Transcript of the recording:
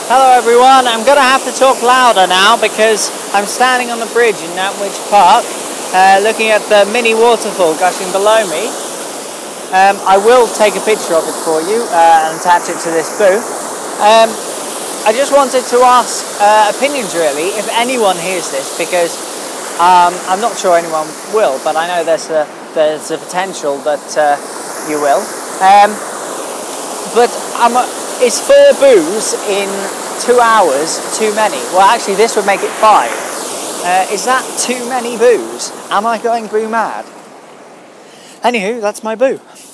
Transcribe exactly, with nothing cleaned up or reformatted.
Hello everyone, I'm going to have to talk louder now because I'm standing on the bridge in Nantwich Park uh, looking at the mini waterfall gushing below me. Um, I will take a picture of it for you uh, and attach it to this booth. Um, I just wanted to ask uh, opinions really, if anyone hears this, because um, I'm not sure anyone will, but I know there's a, there's a potential that uh, you will. Um, but I'm a, Is four boos in two hours too many? Well, actually, this would make it five. Uh, is that too many boos? Am I going boo mad? Anywho, that's my boo.